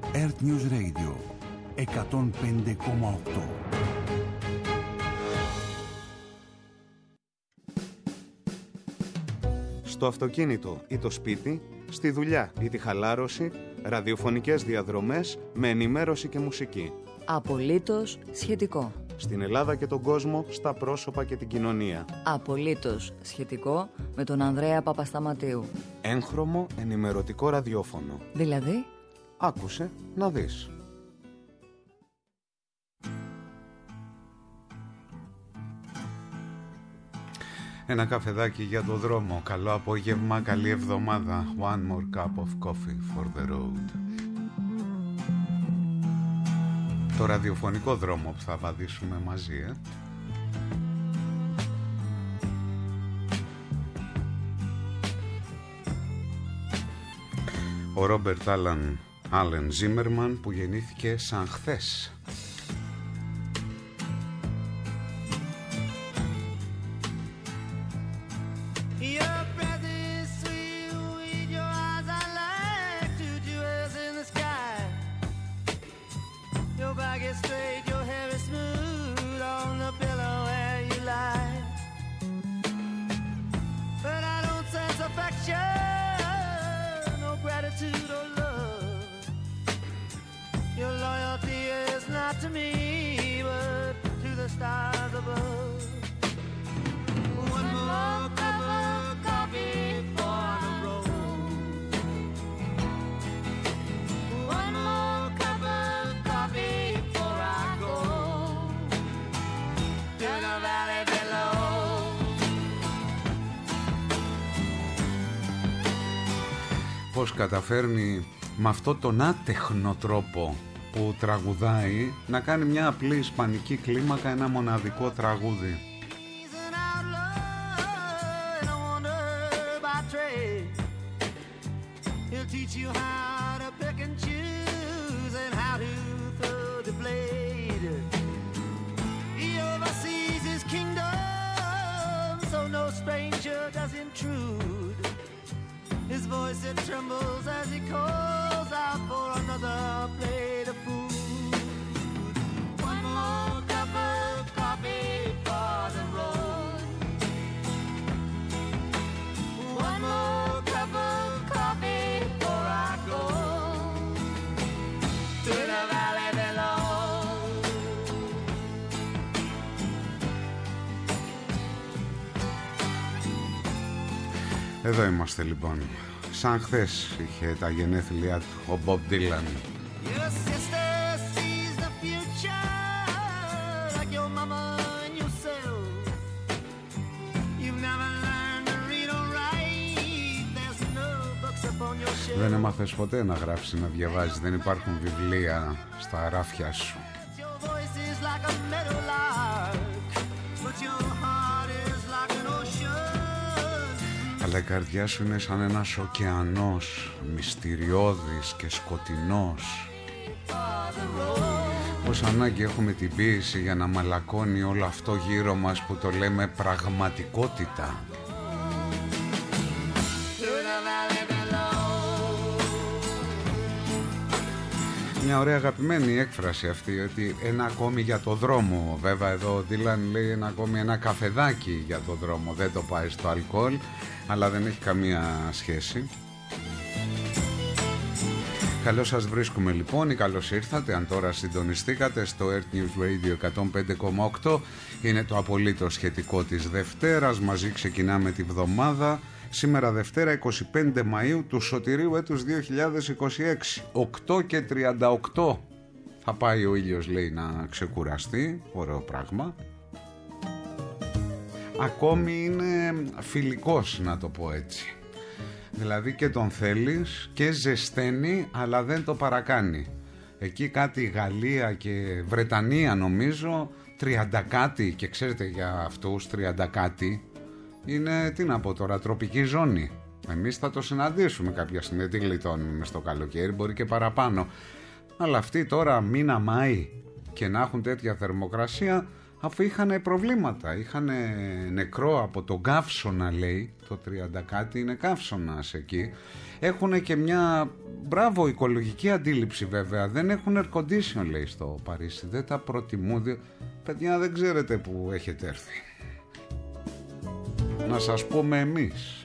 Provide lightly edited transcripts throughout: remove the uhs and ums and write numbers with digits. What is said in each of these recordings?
Earth News Radio 105,8. Στο αυτοκίνητο ή το σπίτι, στη δουλειά ή τη χαλάρωση, ραδιοφωνικές διαδρομές με ενημέρωση και μουσική. Απολύτως σχετικό. Στην Ελλάδα και τον κόσμο, στα πρόσωπα και την κοινωνία. Απολύτως σχετικό με τον Ανδρέα Παπασταματίου. Έγχρωμο ενημερωτικό ραδιόφωνο. Δηλαδή, άκουσε να δεις. Ένα καφεδάκι για το δρόμο. Καλό απόγευμα, καλή εβδομάδα. One more cup of coffee for the road. Το ραδιοφωνικό δρόμο που θα βαδίσουμε μαζί, Ο Ρόμπερτ Άλεν Ζίμερμαν, που γεννήθηκε σαν χθες. Πώς καταφέρνει με αυτό τον άτεχνο τρόπο που τραγουδάει να κάνει μια απλή ισπανική κλίμακα ένα μοναδικό τραγούδι. His voice, it trembles as he calls out for another plate of food. One more cup of coffee for the road. One more cup of coffee before I go to the valley below. Εδώ είμαστε λοιπόν. Σαν χθες είχε τα γενέθλιά του ο Bob Dylan. Δεν έμαθες ποτέ να γράψεις, να διαβάζεις? Δεν υπάρχουν βιβλία στα ράφια σου? Αλλά η καρδιά σου είναι σαν ένας ωκεανός, μυστηριώδης και σκοτεινός. Πως ανάγκη έχουμε την ποίηση για να μαλακώνει όλο αυτό γύρω μας που το λέμε πραγματικότητα. Μια ωραία αγαπημένη έκφραση αυτή, ότι ένα ακόμη για το δρόμο. Βέβαια εδώ ο Ντίλαν λέει ένα καφεδάκι για το δρόμο. Δεν το πάει στο αλκοόλ, αλλά δεν έχει καμία σχέση. Καλώς σας βρίσκουμε λοιπόν ή καλώς ήρθατε αν τώρα συντονιστήκατε στο Earth News Radio 105,8. Είναι το απολύτως σχετικό της Δευτέρας. Μαζί ξεκινάμε τη βδομάδα. Σήμερα Δευτέρα 25 Μαΐου του σωτηρίου έτους 2026. 8 και 38 θα πάει ο ήλιος, λέει, να ξεκουραστεί. Ωραίο πράγμα. Ακόμη είναι φιλικός, να το πω έτσι. Δηλαδή και τον θέλεις και ζεσταίνει, αλλά δεν το παρακάνει. Εκεί κάτι Γαλλία και Βρετανία νομίζω 30 κάτι, και ξέρετε για αυτούς 30 κάτι είναι, τι να πω τώρα, τροπική ζώνη. Εμείς θα το συναντήσουμε κάποια στιγμή, δεν τη γλιτώνουμε στο καλοκαίρι, μπορεί και παραπάνω. Αλλά αυτοί τώρα μήνα Μάη και να έχουν τέτοια θερμοκρασία, αφού είχαν προβλήματα, είχαν νεκρό από τον καύσωνα, λέει, το 30 κάτι είναι καύσωνας εκεί. Έχουν και μια Μπράβο, οικολογική αντίληψη βέβαια. Δεν έχουν air condition, λέει, στο Παρίσι. Δεν τα προτιμούν. Παιδιά, δεν ξέρετε που έχετε έρθει. Να σας πούμε εμείς.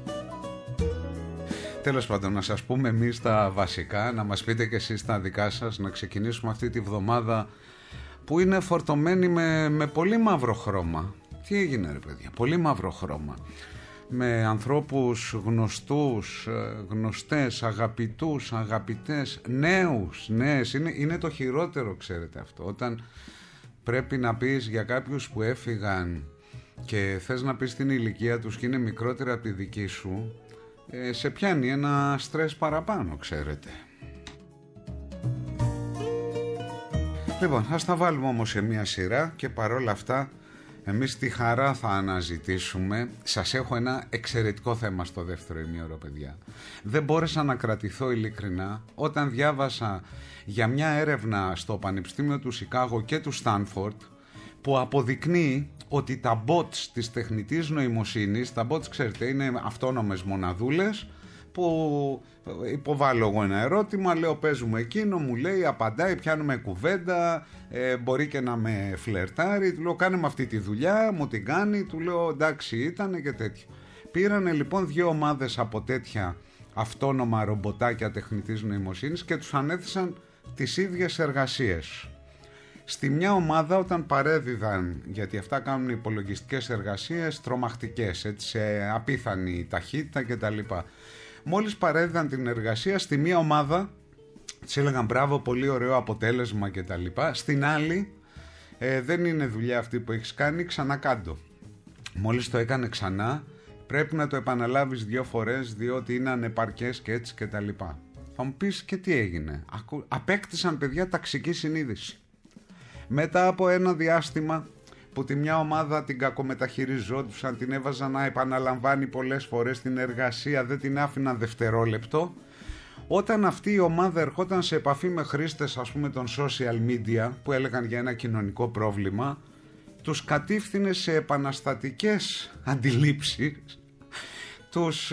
Τέλος πάντων, να σας πούμε εμείς τα βασικά, να μας πείτε και εσείς τα δικά σας, να ξεκινήσουμε αυτή τη βδομάδα που είναι φορτωμένη με πολύ μαύρο χρώμα. Τι έγινε, ρε παιδιά, πολύ μαύρο χρώμα. Με ανθρώπους γνωστούς, γνωστές, αγαπητούς, αγαπητές, νέους, νέες. Είναι το χειρότερο, ξέρετε αυτό. Όταν πρέπει να πεις για κάποιους που έφυγαν και θες να πεις την ηλικία τους και είναι μικρότερα από τη δική σου, σε πιάνει ένα στρες παραπάνω, ξέρετε. Λοιπόν, ας τα βάλουμε όμως σε μια σειρά και παρόλα αυτά εμείς τη χαρά θα αναζητήσουμε. Σας έχω ένα εξαιρετικό θέμα στο δεύτερο ημίωρο, παιδιά. Δεν μπόρεσα να κρατηθώ ειλικρινά όταν διάβασα για μια έρευνα στο Πανεπιστήμιο του Σικάγο και του Στάνφορντ που αποδεικνύει ότι τα bots της τεχνητής νοημοσύνης, τα bots ξέρετε είναι αυτόνομες μοναδούλες που υποβάλλω εγώ ένα ερώτημα, λέω παίζουμε εκείνο, μου λέει, απαντάει, πιάνουμε κουβέντα, μπορεί και να με φλερτάρει, του λέω κάνε με αυτή τη δουλειά, μου την κάνει, του λέω εντάξει ήτανε και τέτοιο. Πήρανε λοιπόν 2 ομάδες από τέτοια αυτόνομα ρομποτάκια τεχνητής νοημοσύνης και τους ανέθεσαν τις ίδιες εργασίες. Στη μια ομάδα όταν παρέδιδαν, γιατί αυτά κάνουν υπολογιστικές εργασίες τρομακτικές, έτσι, σε απίθανη ταχύτητα κτλ. Μόλις παρέδιδαν την εργασία, στη μία ομάδα της έλεγαν μπράβο, πολύ ωραίο αποτέλεσμα κτλ. Στην άλλη, δεν είναι δουλειά αυτή που έχεις κάνει, ξανακάντο. Μόλις το έκανε ξανά, πρέπει να το επαναλάβεις 2 φορές διότι είναι ανεπαρκές και έτσι κτλ. Θα μου πεις και τι έγινε. Απέκτησαν, παιδιά, ταξική συνείδηση. Μετά από ένα διάστημα που τη μια ομάδα την κακομεταχειριζόντουσαν, την έβαζαν να επαναλαμβάνει πολλές φορές την εργασία, δεν την άφηναν δευτερόλεπτο, όταν αυτή η ομάδα ερχόταν σε επαφή με χρήστες, ας πούμε, των social media που έλεγαν για ένα κοινωνικό πρόβλημα, τους κατήφθηνε σε επαναστατικές αντιλήψεις, τους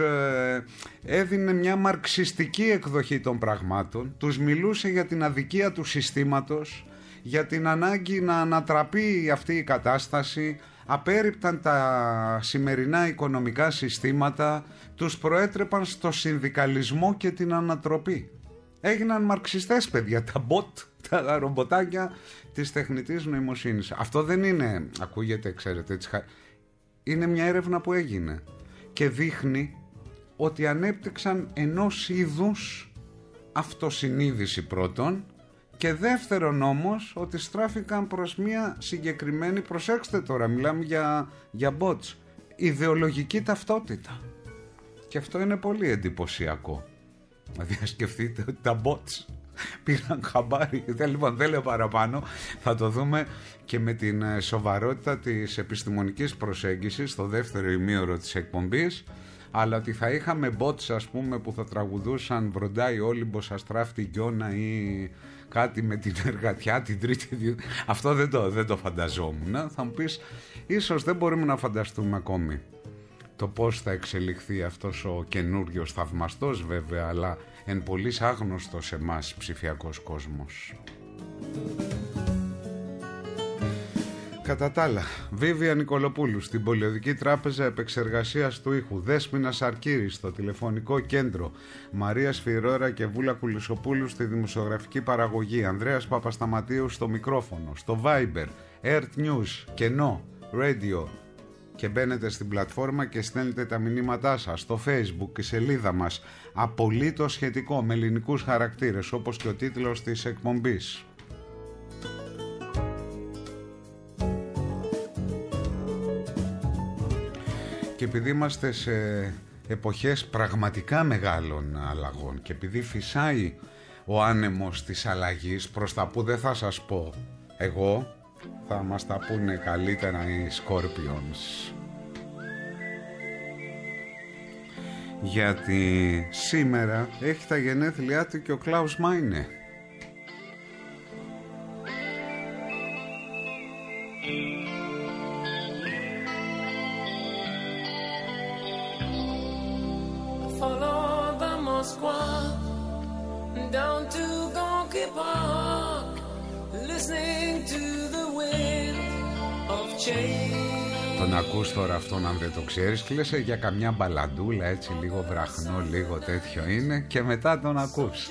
έδινε μια μαρξιστική εκδοχή των πραγμάτων, τους μιλούσε για την αδικία του συστήματος, για την ανάγκη να ανατραπεί αυτή η κατάσταση, απέρριπταν τα σημερινά οικονομικά συστήματα, τους προέτρεπαν στο συνδικαλισμό και την ανατροπή. Έγιναν μαρξιστές, παιδιά, τα bot, τα ρομποτάκια της τεχνητής νοημοσύνης. Αυτό δεν είναι, ακούγεται, ξέρετε, έτσι, είναι μια έρευνα που έγινε και δείχνει ότι ανέπτυξαν ενός είδους αυτοσυνείδηση πρώτον, και δεύτερον όμως ότι στράφηκαν προς μια συγκεκριμένη, προσέξτε τώρα, μιλάμε για bots, ιδεολογική ταυτότητα. Και αυτό είναι πολύ εντυπωσιακό. Δηλαδή σκεφτείτε ότι τα bots πήραν χαμπάρι. Λοιπόν, δεν λέω παραπάνω, θα το δούμε και με την σοβαρότητα της επιστημονικής προσέγγισης στο δεύτερο ημίωρο της εκπομπής. Αλλά ότι θα είχαμε bots, ας πούμε, που θα τραγουδούσαν «Βροντάει Όλυμπος, αστράφτη Γιώνα» ή κάτι με την εργατιά την τρίτη. Αυτό δεν το φανταζόμουν. Θα μου πεις, ίσως δεν μπορούμε να φανταστούμε ακόμη το πώς θα εξελιχθεί αυτός ο καινούριος, θαυμαστός βέβαια, αλλά εν πολλοίς άγνωστος σε εμάς ψηφιακός κόσμος. Κατά τα άλλα, Βίβια Νικολοπούλου στην Πολιοδική Τράπεζα Επεξεργασίας του Ήχου, Δέσποινα Σαρκύρη στο τηλεφωνικό κέντρο, Μαρία Σφυρόρα και Βούλα Κουλισοπούλου στη δημοσιογραφική παραγωγή, Ανδρέας Παπασταματίου στο μικρόφωνο, στο Viber, Earth News, Κενό, Radio, και μπαίνετε στην πλατφόρμα και στέλνετε τα μηνύματά σας στο Facebook, η σελίδα μας, απολύτως σχετικό, με ελληνικούς χαρακτήρες, όπως και ο τίτλος της εκπομπής. Και επειδή είμαστε σε εποχές πραγματικά μεγάλων αλλαγών και επειδή φυσάει ο άνεμος της αλλαγής, προς τα που δεν θα σας πω εγώ, θα μας τα πούνε καλύτερα οι Scorpions. Γιατί σήμερα έχει τα γενέθλιά του και ο Κλάους Μάινε. down to Gonky Park, listening to the wind of change. Τον ακούς τώρα αυτόν αν δεν το ξέρεις και λες για καμιά μπαλαντούλα έτσι λίγο βραχνό, λίγο τέτοιο είναι και μετά τον ακούς.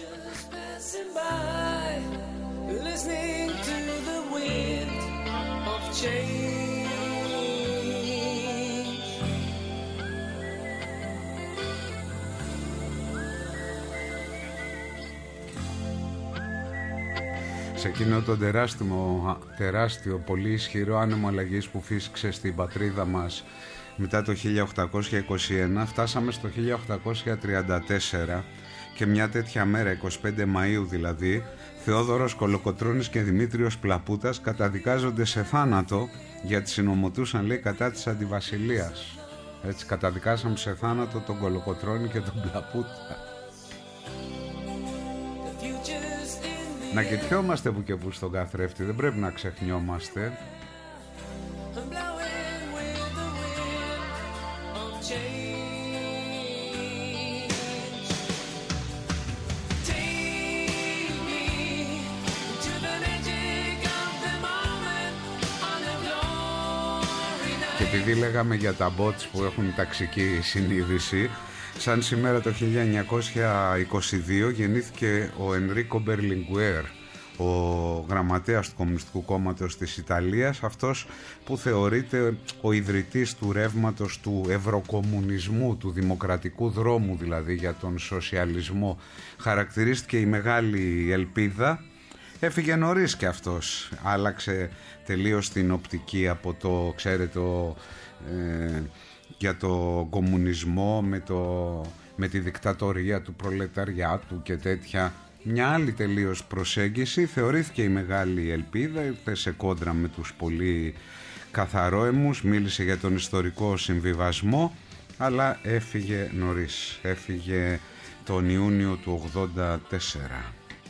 Σε εκείνο το τεράστιο, πολύ ισχυρό άνεμο αλλαγής που φύσηξε στην πατρίδα μας μετά το 1821, φτάσαμε στο 1834 και μια τέτοια μέρα, 25 Μαΐου δηλαδή, Θεόδωρος Κολοκοτρώνης και Δημήτριος Πλαπούτας καταδικάζονται σε θάνατο γιατί συνομωτούσαν, λέει, κατά της αντιβασιλείας. Έτσι καταδικάσαμε σε θάνατο τον Κολοκοτρώνη και τον Πλαπούτα. Να κοιτιόμαστε που και που στον καθρέφτη, δεν πρέπει να ξεχνιόμαστε. Και επειδή λέγαμε για τα bots που έχουν ταξική συνείδηση, σαν σήμερα το 1922 γεννήθηκε ο Ενρίκο Μπερλιγκουέρ, ο γραμματέας του Κομμουνιστικού Κόμματος της Ιταλίας, αυτός που θεωρείται ο ιδρυτής του ρεύματος του ευρωκομμουνισμού, του δημοκρατικού δρόμου δηλαδή για τον σοσιαλισμό. Χαρακτηρίστηκε η μεγάλη ελπίδα. Έφυγε νωρίς και αυτός, άλλαξε τελείως την οπτική από το, ξέρετε, για το κομμουνισμό με τη δικτατορία του προλεταριάτου και τέτοια, μια άλλη τελείως προσέγγιση. Θεωρήθηκε η μεγάλη ελπίδα, ήρθε σε κόντρα με τους πολύ καθαρόαιμους, μίλησε για τον ιστορικό συμβιβασμό, αλλά έφυγε νωρίς, έφυγε τον Ιούνιο του 1984.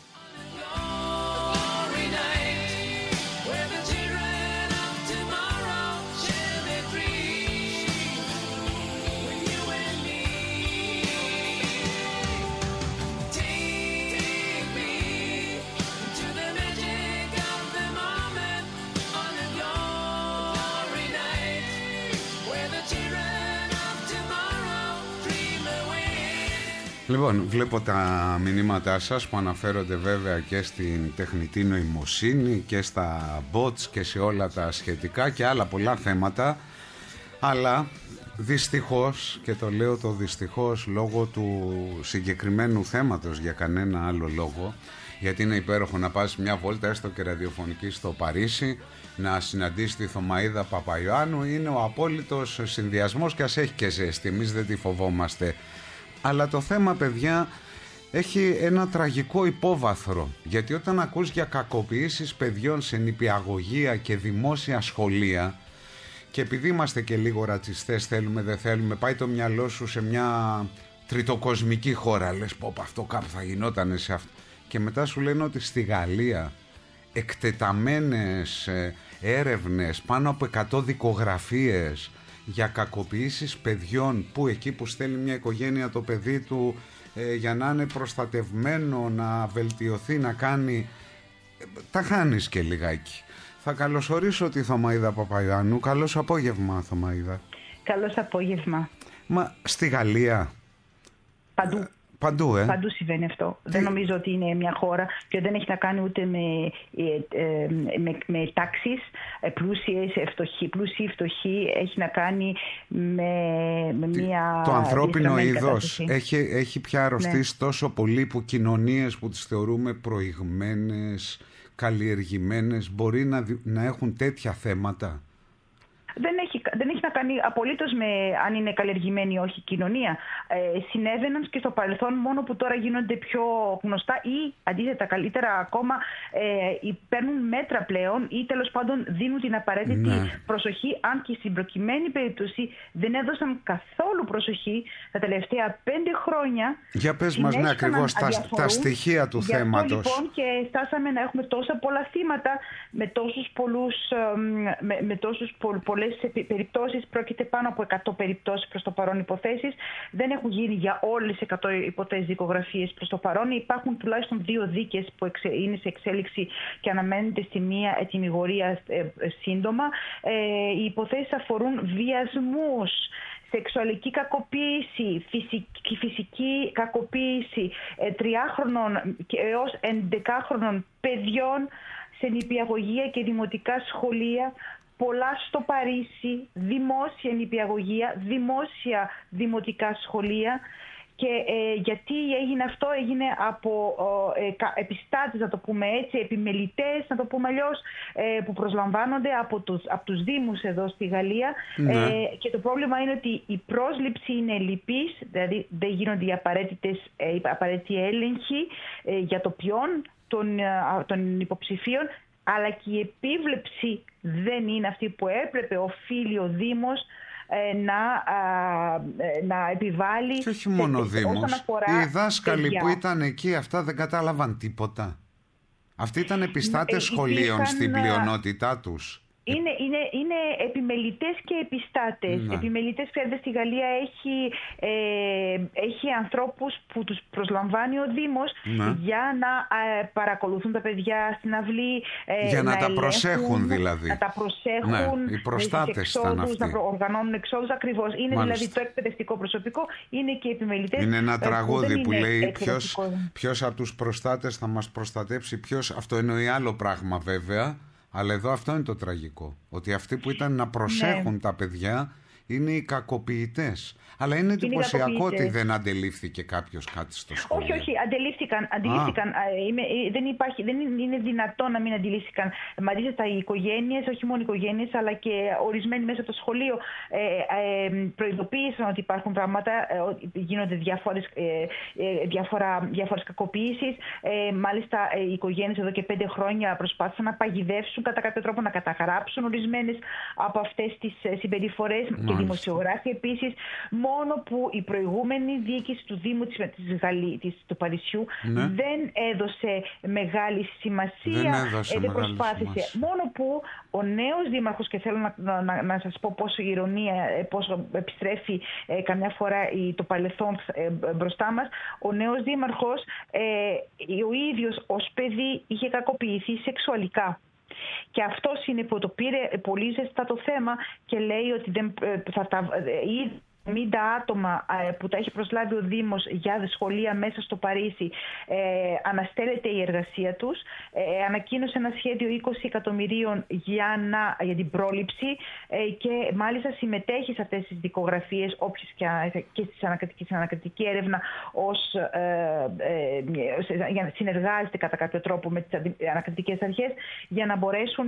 Λοιπόν, βλέπω τα μηνύματά σας που αναφέρονται βέβαια και στην τεχνητή νοημοσύνη και στα bots και σε όλα τα σχετικά και άλλα πολλά θέματα, αλλά δυστυχώς, και το λέω το δυστυχώς λόγω του συγκεκριμένου θέματος, για κανένα άλλο λόγο, γιατί είναι υπέροχο να πας μια βόλτα έστω και ραδιοφωνική στο Παρίσι, να συναντήσει τη Θωμαΐδα Παπαϊωάννου, είναι ο απόλυτος συνδυασμός και ας έχει και ζέστη, εμείς δεν τη φοβόμαστε. Αλλά το θέμα, παιδιά, έχει ένα τραγικό υπόβαθρο, γιατί όταν ακούς για κακοποιήσεις παιδιών σε νηπιαγωγεία και δημόσια σχολεία, και επειδή είμαστε και λίγο ρατσιστές, θέλουμε δεν θέλουμε, πάει το μυαλό σου σε μια τριτοκοσμική χώρα, λες πω αυτό κάπου θα γινότανε σε αυτό, και μετά σου λένε ότι στη Γαλλία εκτεταμένες έρευνες, πάνω από 100 δικογραφίες για κακοποιήσεις παιδιών, που εκεί που στέλνει μια οικογένεια το παιδί του για να είναι προστατευμένο, να βελτιωθεί, να κάνει, τα χάνεις και λιγάκι. Θα καλωσορίσω τη Θωμαΐδα Παπαϊωάννου. Καλώς απόγευμα, Θωμαΐδα. Καλώς απόγευμα. Μα στη Γαλλία παντού. Παντού συμβαίνει αυτό. Δεν νομίζω ότι είναι μια χώρα και δεν έχει να κάνει ούτε με τάξεις, πλούσιοι, φτωχοί. Έχει να κάνει με μια... Το ανθρώπινο είδος έχει πια αρρωστήσει τόσο πολύ που κοινωνίες που τις θεωρούμε προηγμένες, καλλιεργημένες, μπορεί να έχουν τέτοια θέματα. Δεν έχει να κάνει απολύτως με αν είναι καλλιεργημένη ή όχι η κοινωνία. Συνέβαιναν και στο παρελθόν, μόνο που τώρα γίνονται πιο γνωστά ή αντίθετα καλύτερα ακόμα παίρνουν μέτρα πλέον ή τέλος πάντων δίνουν την απαραίτητη προσοχή, αν και στην προκειμένη περίπτωση δεν έδωσαν καθόλου προσοχή τα τελευταία 5 χρόνια. Για πες μας, ναι, ακριβώς τα στοιχεία του θέματος. Λοιπόν, και φτάσαμε να έχουμε τόσα πολλά θύματα με τόσους πολλές περιπτώσεις Πρόκειται πάνω από 100 περιπτώσεις προς το παρόν υποθέσεις. Δεν έχουν γίνει για όλες τις 100 υποθέσεις δικογραφίες προς το παρόν. Υπάρχουν τουλάχιστον 2 δίκες που είναι σε εξέλιξη και αναμένεται στη μία ετυμηγορία σύντομα. Οι υποθέσεις αφορούν βιασμούς, σεξουαλική κακοποίηση, φυσική κακοποίηση 3χρονων έως 11χρονων παιδιών σε νηπιαγωγεία και δημοτικά σχολεία, πολλά στο Παρίσι, δημόσια νηπιαγωγεία, δημόσια δημοτικά σχολεία. Και γιατί έγινε αυτό? Έγινε από επιστάτες, να το πούμε έτσι, επιμελητές, να το πούμε αλλιώς, που προσλαμβάνονται από τους Δήμους εδώ στη Γαλλία. Και το πρόβλημα είναι ότι η πρόσληψη είναι λυπής, δηλαδή δεν γίνονται οι απαραίτητοι έλεγχοι για το ποιόν των υποψηφίων, αλλά και η επίβλεψη δεν είναι αυτή που έπρεπε, οφείλει ο Δήμος να επιβάλλει. Και όχι μόνο ο Δήμος. Οι δάσκαλοι που ήταν εκεί, αυτά δεν κατάλαβαν τίποτα. Αυτοί ήταν επιστάτες σχολείων στην πλειονότητά τους. Είναι επιμελητές και επιστάτες. Επιμελητές, ξέρετε, στη Γαλλία έχει ανθρώπους που τους προσλαμβάνει ο Δήμος για να παρακολουθούν τα παιδιά στην αυλή. Για να τα προσέχουν δηλαδή. Να τα προσέχουν. Οι προστάτες ήταν αυτοί. Να οργανώνουν εξόδους ακριβώς. Είναι δηλαδή το εκπαιδευτικό προσωπικό, είναι και οι επιμελητές. Είναι ένα τραγούδι που λέει ποιος από τους προστάτες θα μας προστατέψει, αυτό εννοεί άλλο πράγμα βέβαια. Αλλά εδώ αυτό είναι το τραγικό. Ότι αυτοί που ήταν να προσέχουν τα παιδιά είναι οι κακοποιητές. Αλλά είναι εντυπωσιακό ότι δεν αντελήφθηκε κάποιος κάτι στο σχολείο. Όχι, αντελήφθηκαν. Δεν είναι δυνατόν να μην αντιλήφθηκαν. Αντίθετα, οι οικογένειες, όχι μόνο οι οικογένειες, αλλά και ορισμένοι μέσα από το σχολείο προειδοποίησαν ότι υπάρχουν πράγματα, γίνονται διάφορες κακοποίησεις. Μάλιστα, οι οικογένειες εδώ και 5 χρόνια προσπάθησαν να παγιδεύσουν κατά κάποιο τρόπο, να καταγράψουν ορισμένες από αυτές τις συμπεριφορές, και δημοσιογράφοι επίσης. Μόνο που η προηγούμενη διοίκηση του Δήμου του Παρισιού δεν έδωσε μεγάλη σημασία, δεν προσπάθησε. Μόνο που ο νέος δήμαρχος, και θέλω να σας πω πόσο ηρωνία, πόσο επιστρέφει καμιά φορά το παρελθόν μπροστά μας, ο νέος δήμαρχος ο ίδιος ως παιδί είχε κακοποιηθεί σεξουαλικά. Και αυτός είναι που το πήρε πολύ ζεστά το θέμα και λέει ότι ήδη 50 άτομα που τα έχει προσλάβει ο Δήμος για σχολεία μέσα στο Παρίσι, αναστέλλεται η εργασία τους. Ανακοίνωσε ένα σχέδιο 20 εκατομμυρίων για την πρόληψη και μάλιστα συμμετέχει σε αυτές τις δικογραφίες και στην ανακριτική έρευνα για να συνεργάζεται κατά κάποιο τρόπο με τις ανακριτικές αρχές για να μπορέσουν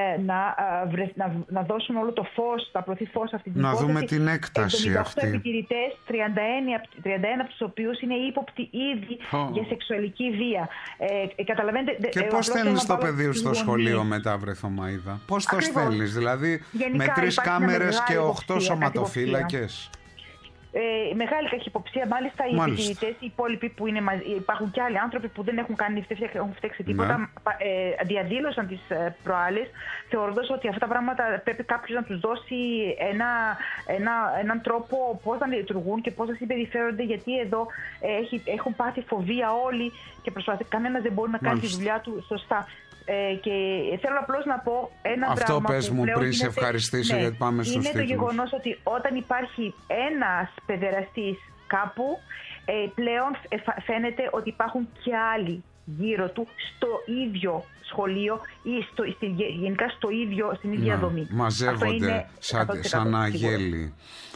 να δώσουν όλο το φως, να προωθεί φως αυτή την υπόθεση. Να δούμε την έκταση. 8 επιτηρητές, 31 από τους οποίους είναι ύποπτοι ήδη για σεξουαλική βία. Καταλαβαίνετε. Και πώς στέλνεις το παιδί στο σχολείο μετά, βρε Θωμαΐδα? Πώς το στέλνεις, δηλαδή με 3 κάμερες και 8 σωματοφύλακες? Μεγάλη καχυποψία. Μάλιστα, οι επιτηρητές, οι υπόλοιποι που είναι υπάρχουν και άλλοι άνθρωποι που δεν έχουν φταίξει τίποτα, διαδήλωσαν τις προάλλες, θεωρώντας ότι αυτά τα πράγματα πρέπει κάποιος να τους δώσει έναν τρόπο πώς να λειτουργούν και πώς να συμπεριφέρονται, γιατί εδώ έχουν πάθει φοβία όλοι και κανένας δεν μπορεί να κάνει τη δουλειά του σωστά. Και θέλω απλώς να πω ένα αυτό πράγμα. Αυτό πες μου πριν σε ευχαριστήσω, γιατί πάμε στους τίτλους. Είναι το γεγονός ότι όταν υπάρχει ένας παιδεραστής κάπου, πλέον φαίνεται ότι υπάρχουν και άλλοι γύρω του στο ίδιο σχολείο ή γενικά στην ίδια δομή. Μαζεύονται σαν αγέλη.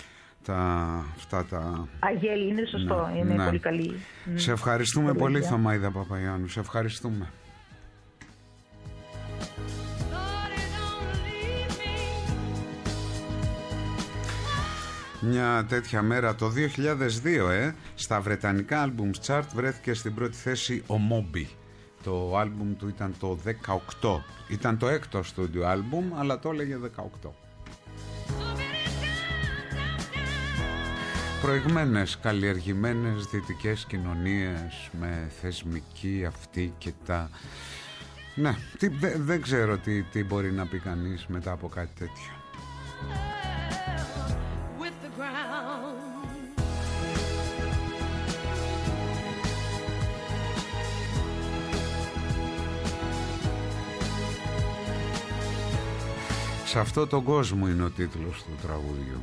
Αγέλη, είναι σωστό, είναι πολύ καλή. Σε ευχαριστούμε πολύ, Θωμαΐδα Παπαϊάννου, σε ευχαριστούμε. Μια τέτοια μέρα το 2002 στα βρετανικά albums chart βρέθηκε στην πρώτη θέση ο Moby. Το άλμπουμ του ήταν το 18. Ήταν το 6ο στούντιο άλμπουμ, αλλά το έλεγε 18. Προηγμένες, καλλιεργημένες δυτικές κοινωνίες με θεσμική αυτή και τα... Ναι, δεν ξέρω τι μπορεί να πει κανείς μετά από κάτι τέτοιο. with the ground. Σε αυτό τον κόσμο είναι ο τίτλος του τραγουδιού.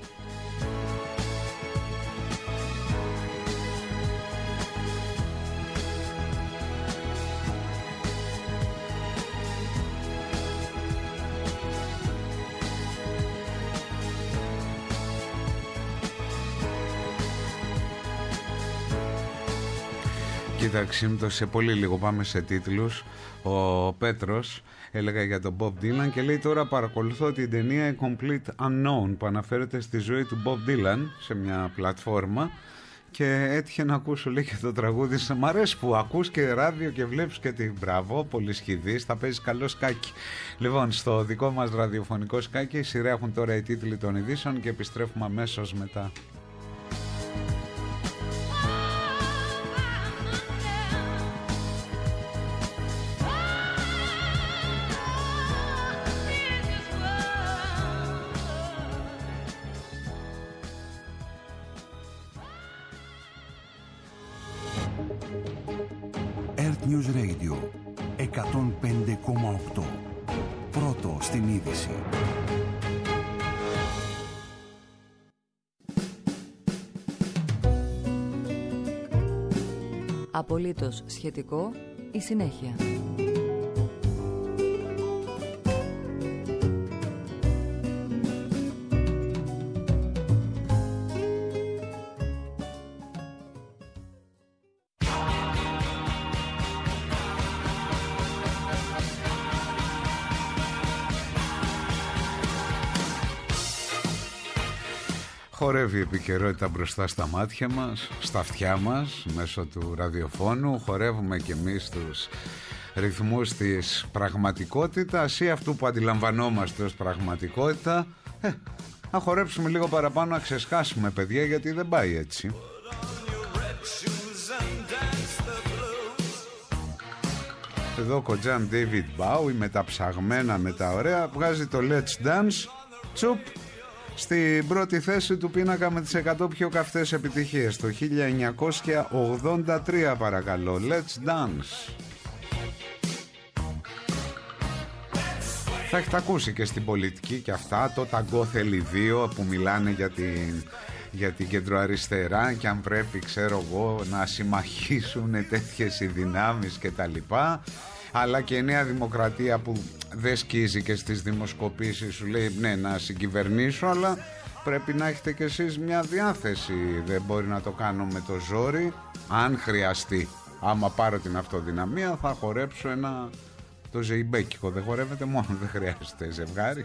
Κοίταξε, σε πολύ λίγο πάμε σε τίτλους. Ο Πέτρος έλεγα για τον Bob Dylan και λέει τώρα παρακολουθώ την ταινία A Complete Unknown που αναφέρεται στη ζωή του Bob Dylan σε μια πλατφόρμα και έτυχε να ακούσω, λέει, και το τραγούδι. Μ' αρέσει που ακούς και ράδιο και βλέπεις και την μπράβο, πολύ σχηδής, θα παίζεις καλό σκάκι. Λοιπόν, στο δικό μας ραδιοφωνικό σκάκι σειρέχουν τώρα οι τίτλοι των ειδήσεων και επιστρέφουμε αμέσως μετά. News Radio 105,8. Πρώτο στην είδηση. Απολύτως σχετικό η συνέχεια. Χορεύει η επικαιρότητα μπροστά στα μάτια μας, στα αυτιά μας, μέσω του ραδιοφώνου. Χορεύουμε κι εμείς τους ρυθμούς της πραγματικότητας ή αυτού που αντιλαμβανόμαστε ως πραγματικότητα. Να χορέψουμε λίγο παραπάνω, να ξεσκάσουμε, παιδιά, γιατί δεν πάει έτσι. Εδώ κοντζάν David Bowie με τα ψαγμένα, με τα ωραία, βγάζει το Let's Dance, τσουπ, στην πρώτη θέση του πίνακα με τις 100 πιο καυτές επιτυχίες το 1983, παρακαλώ. Let's Dance. Θα έχετε ακούσει και στην πολιτική και αυτά, το ταγκό θέλει δύο, που μιλάνε για την κεντροαριστερά και αν πρέπει, ξέρω εγώ, να συμμαχίσουν τέτοιες οι δυνάμεις και τα λοιπά. Αλλά και η Νέα Δημοκρατία που δεν σκίζει και στις δημοσκοπήσεις, σου λέει ναι, να συγκυβερνήσω, αλλά πρέπει να έχετε κι εσείς μια διάθεση. Δεν μπορεί να το κάνω με το ζόρι. Αν χρειαστεί, άμα πάρω την αυτοδυναμία, θα χορέψω το ζεϊμπέκικο. Δεν χορεύεται μόνο, δεν χρειάζεται ζευγάρι.